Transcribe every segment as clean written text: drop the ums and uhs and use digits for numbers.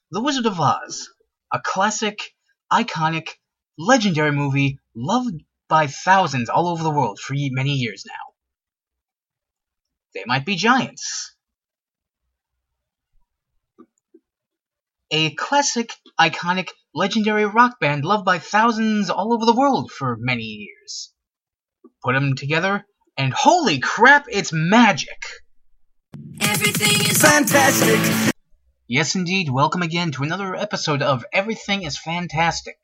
The Wizard of Oz, a classic, iconic, legendary movie loved by thousands all over the world for many years now. They Might Be Giants, a classic, iconic, legendary rock band loved by thousands all over the world for many years. Put them together, and holy crap, it's magic! Everything is fantastic. Yes, indeed, welcome again to another episode of Everything is Fantastic.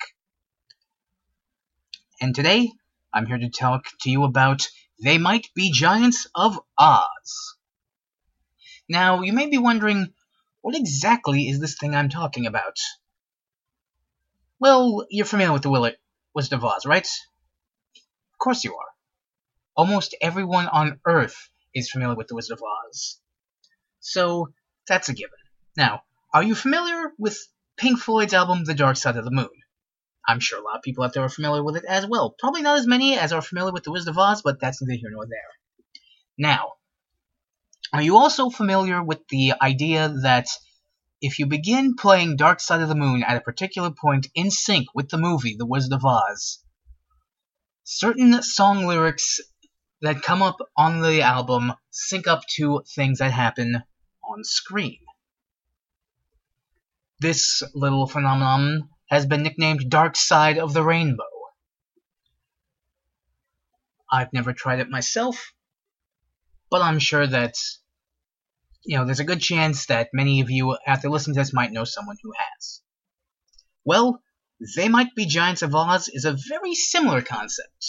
And today, I'm here to talk to you about They Might Be Giants of Oz. Now, you may be wondering, what exactly is this thing I'm talking about? Well, you're familiar with the Wizard of Oz, right? Of course you are. Almost everyone on Earth is familiar with the Wizard of Oz. So, that's a given. Now, are you familiar with Pink Floyd's album, The Dark Side of the Moon? I'm sure a lot of people out there are familiar with it as well. Probably not as many as are familiar with the Wizard of Oz, but that's neither here nor there. Now, are you also familiar with the idea that if you begin playing Dark Side of the Moon at a particular point in sync with the movie, The Wizard of Oz, certain song lyrics that come up on the album sync up to things that happen on screen? This little phenomenon has been nicknamed Dark Side of the Rainbow. I've never tried it myself, but I'm sure that, there's a good chance that many of you after listening to this might know someone who has. Well, They Might Be Giants of Oz is a very similar concept.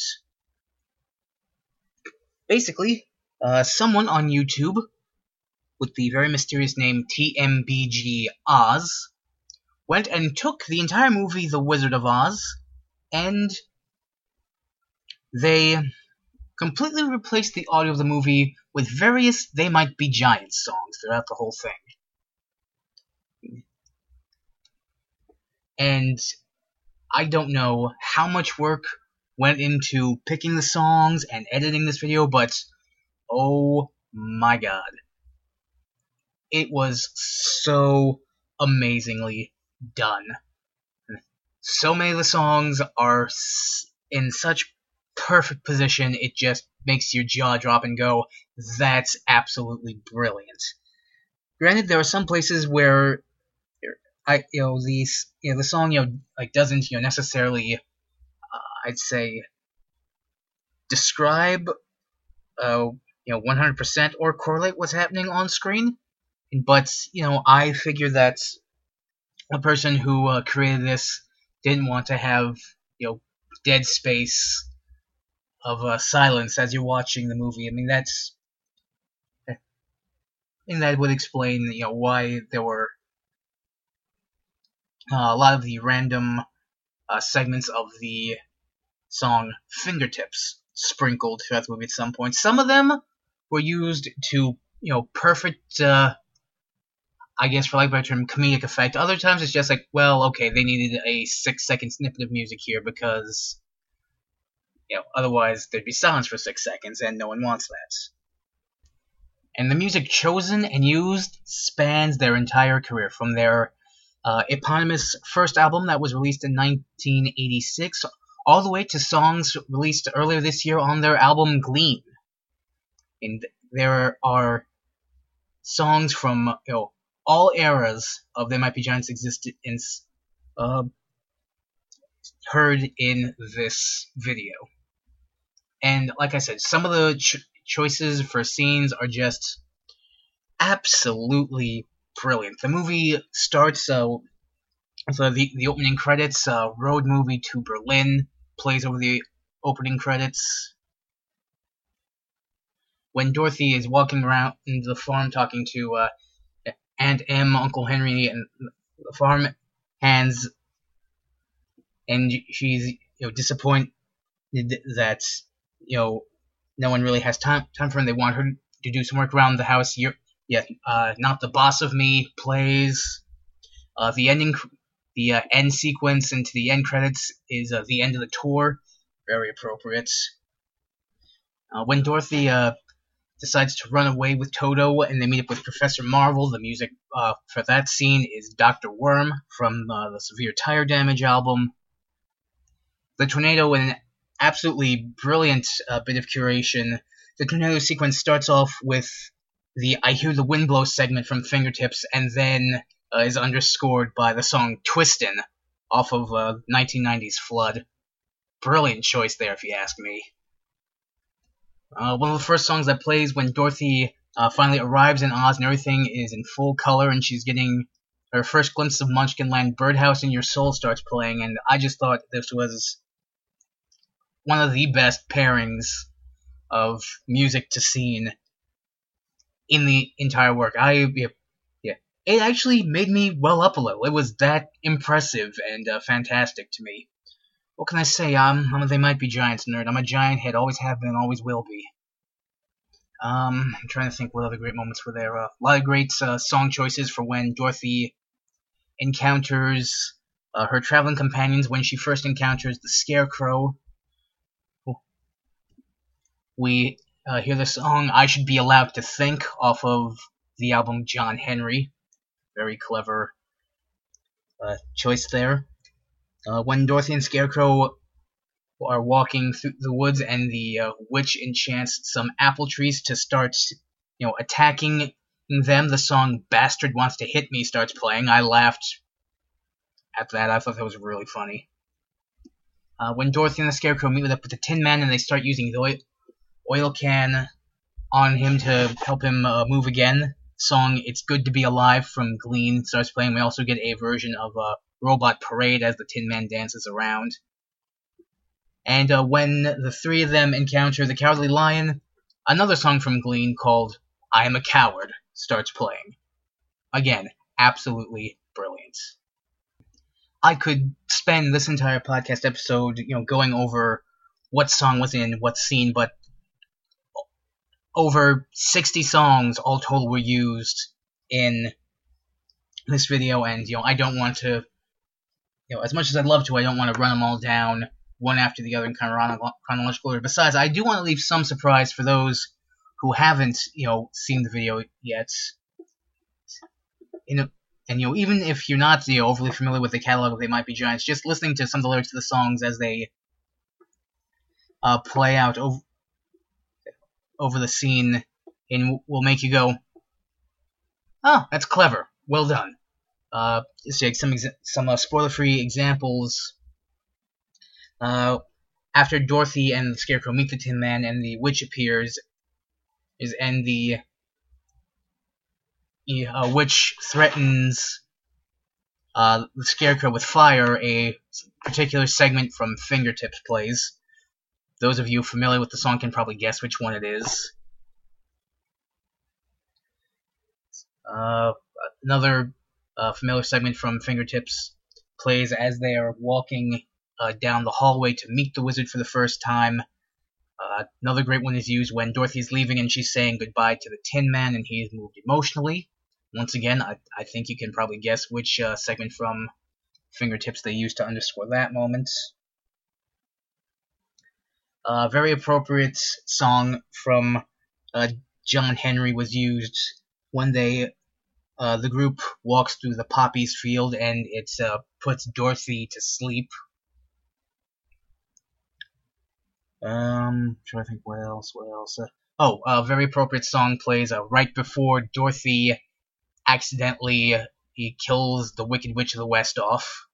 Basically, someone on YouTube with the very mysterious name TMBG Oz went and took the entire movie The Wizard of Oz, and they completely replaced the audio of the movie with various They Might Be Giants songs throughout the whole thing. And I don't know how much work went into picking the songs and editing this video, but oh my god. It was so amazingly done. So many of the songs are in such perfect position, it just makes your jaw drop and go, that's absolutely brilliant. Granted, there are some places where the song doesn't necessarily I'd say describe 100% or correlate what's happening on screen, but I figure that a person who created this didn't want to have dead space of silence as you're watching the movie. That would explain why there were a lot of the random segments of the song Fingertips sprinkled throughout the movie at some point. Some of them were used to perfect I guess for lack of a better term, comedic effect. Other times it's just like, well, okay, they needed a 6-second snippet of music here because otherwise there'd be silence for 6 seconds, and no one wants that. And the music chosen and used spans their entire career, from their eponymous first album that was released in 1986, all the way to songs released earlier this year on their album Gleam. And there are songs from all eras of They Might Be Giants' existence heard in this video. And like I said, some of the choices for scenes are just absolutely brilliant. The movie starts, so the opening credits, Road Movie to Berlin plays over the opening credits. When Dorothy is walking around the farm talking to Aunt Em, Uncle Henry, and the farm hands, and she's disappointed that no one really has time for her, and they want her to do some work around the house. Not the Boss of Me plays. The end sequence into the end credits is the end of the tour. Very appropriate. When Dorothy decides to run away with Toto, and they meet up with Professor Marvel. The music for that scene is Dr. Worm from the Severe Tire Damage album. The tornado, in an absolutely brilliant bit of curation. The tornado sequence starts off with the I Hear the Wind Blow segment from Fingertips, and then is underscored by the song Twistin' off of 1990's Flood. Brilliant choice there, if you ask me. One of the first songs that plays when Dorothy finally arrives in Oz and everything is in full color, and she's getting her first glimpse of Munchkinland. Birdhouse in Your Soul starts playing, and I just thought this was one of the best pairings of music to scene in the entire work. It actually made me well up a little. It was that impressive and fantastic to me. What can I say? I'm a They Might Be Giants nerd. I'm a giant head, always have been, always will be. I'm trying to think what other great moments were there. A lot of great song choices for when Dorothy encounters her traveling companions. When she first encounters the Scarecrow, we hear the song I Should Be Allowed to Think off of the album John Henry. Very clever choice there. When Dorothy and Scarecrow are walking through the woods and the witch enchants some apple trees to start, attacking them, the song Bastard Wants to Hit Me starts playing. I laughed at that. I thought that was really funny. When Dorothy and the Scarecrow meet up with the Tin Man and they start using the oil can on him to help him move again, song It's Good to Be Alive from Glean starts playing. We also get a version of Robot Parade as the Tin Man dances around. And when the three of them encounter the Cowardly Lion, another song from Glean called I Am a Coward starts playing. Again, absolutely brilliant. I could spend this entire podcast episode, going over what song was in what scene, but over 60 songs all total were used in this video, and I don't want to, as much as I'd love to, I don't want to run them all down one after the other in chronological order. Besides, I do want to leave some surprise for those who haven't, seen the video yet. And even if you're not, overly familiar with the catalog of They Might Be Giants, just listening to some of the lyrics to the songs as they play out over the scene will make you go, oh, that's clever. Well done. Some spoiler-free examples. After Dorothy and the Scarecrow meet the Tin Man and the witch appears, and the witch threatens the Scarecrow with fire, a particular segment from Fingertips plays. Those of you familiar with the song can probably guess which one it is. Another familiar segment from Fingertips plays as they are walking down the hallway to meet the wizard for the first time. Another great one is used when Dorothy's leaving and she's saying goodbye to the Tin Man and he is moved emotionally. Once again, I think you can probably guess which segment from Fingertips they used to underscore that moment. Very appropriate song from John Henry was used when the group walks through the poppies field and it puts Dorothy to sleep. Trying to think what else. A very appropriate song plays right before Dorothy accidentally kills the Wicked Witch of the West off.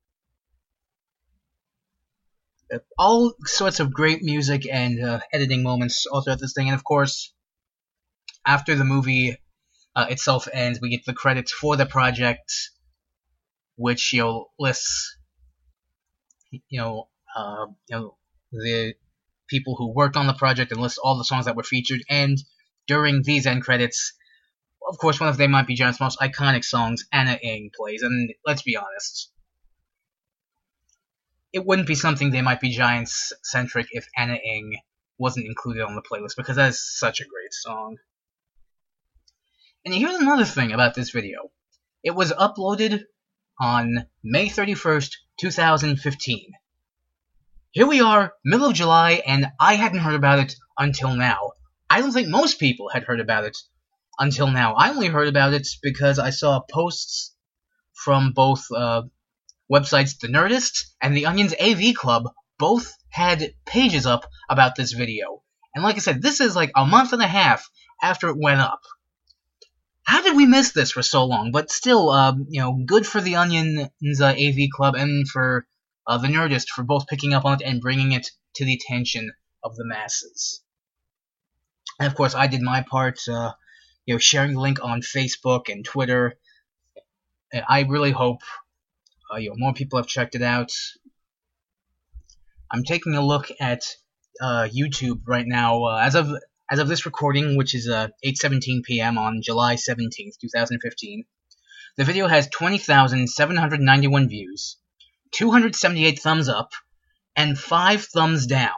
All sorts of great music and editing moments all throughout this thing, and of course, after the movie itself ends, we get the credits for the project, which lists the people who worked on the project and lists all the songs that were featured. And during these end credits, of course, one of They Might Be Giants' most iconic songs, Anna Ng, plays. And let's be honest, it wouldn't be something They Might Be Giants centric if Anna Ng wasn't included on the playlist, because that is such a great song. And here's another thing about this video. It was uploaded on May 31st, 2015. Here we are, middle of July, and I hadn't heard about it until now. I don't think most people had heard about it until now. I only heard about it because I saw posts from both websites The Nerdist and The Onion's AV Club. Both had pages up about this video. And like I said, this is like a month and a half after it went up. How did we miss this for so long? But still, good for The Onion's AV Club and for The Nerdist for both picking up on it and bringing it to the attention of the masses. And of course, I did my part, sharing the link on Facebook and Twitter. I really hope more people have checked it out. I'm taking a look at YouTube right now as of this recording, which is 8:17 p.m. on July 17th, 2015. The video has 20,791 views, 278 thumbs up, and 5 thumbs down.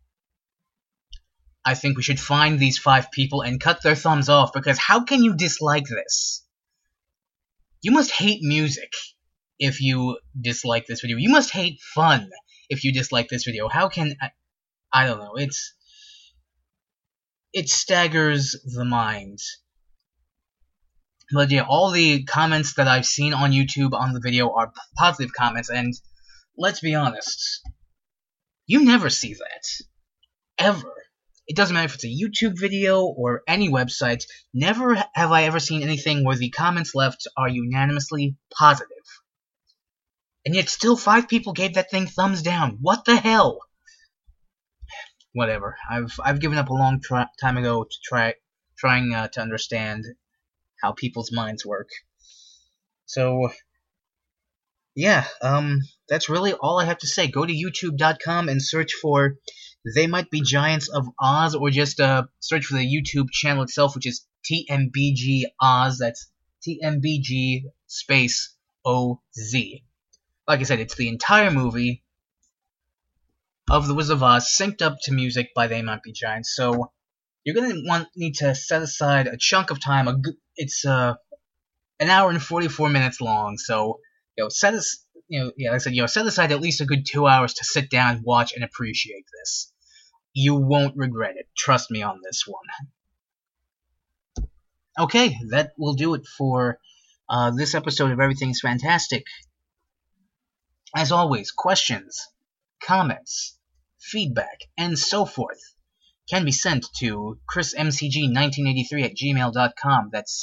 I think we should find these 5 people and cut their thumbs off, because how can you dislike this? You must hate music if you dislike this video. You must hate fun if you dislike this video. How can... I don't know. It staggers the mind. But yeah, all the comments that I've seen on YouTube on the video are positive comments, and let's be honest, you never see that. Ever. It doesn't matter if it's a YouTube video or any website, never have I ever seen anything where the comments left are unanimously positive. And yet still 5 people gave that thing thumbs down. What the hell? Whatever. I've given up a long time ago to trying to understand how people's minds work. So, yeah, that's really all I have to say. Go to youtube.com and search for They Might Be Giants of Oz, or just search for the YouTube channel itself, which is TMBG Oz. That's TMBG space OZ. Like I said, it's the entire movie of The Wizard of Oz, synced up to music by They Might Be Giants. So you're gonna need to set aside a chunk of time. It's an hour and 44 minutes long. So set aside at least a good 2 hours to sit down, watch, and appreciate this. You won't regret it. Trust me on this one. Okay, that will do it for this episode of Everything's Fantastic. As always, questions, comments, feedback, and so forth can be sent to chrismcg1983@gmail.com. That's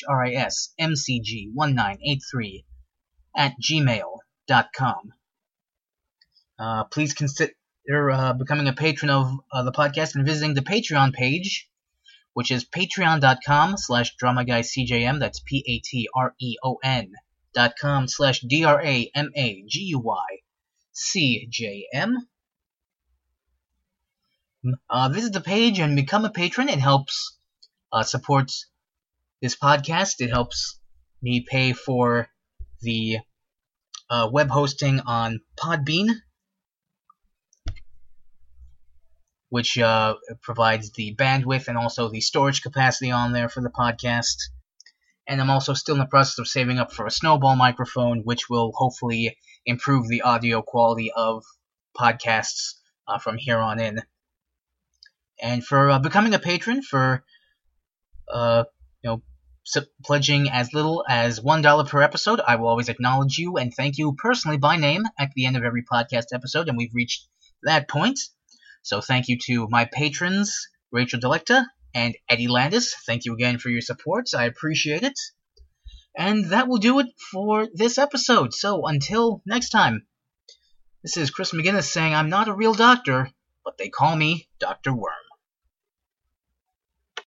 CHRISMCG1983 @gmail.com. Please consider becoming a patron of the podcast and visiting the Patreon page, which is patreon.com/DramaGuyCJM. That's patreon.com/DRAMAGUYCJM. Visit the page and become a patron. It helps support this podcast. It helps me pay for the web hosting on Podbean, which provides the bandwidth and also the storage capacity on there for the podcast. And I'm also still in the process of saving up for a snowball microphone, which will hopefully improve the audio quality of podcasts from here on in. And for becoming a patron, for pledging as little as $1 per episode, I will always acknowledge you and thank you personally by name at the end of every podcast episode, and we've reached that point. So thank you to my patrons, Rachel Delecta and Eddie Landis. Thank you again for your support. I appreciate it. And that will do it for this episode. So until next time, this is Chris McGinnis saying I'm not a real doctor, but they call me Dr. Worm.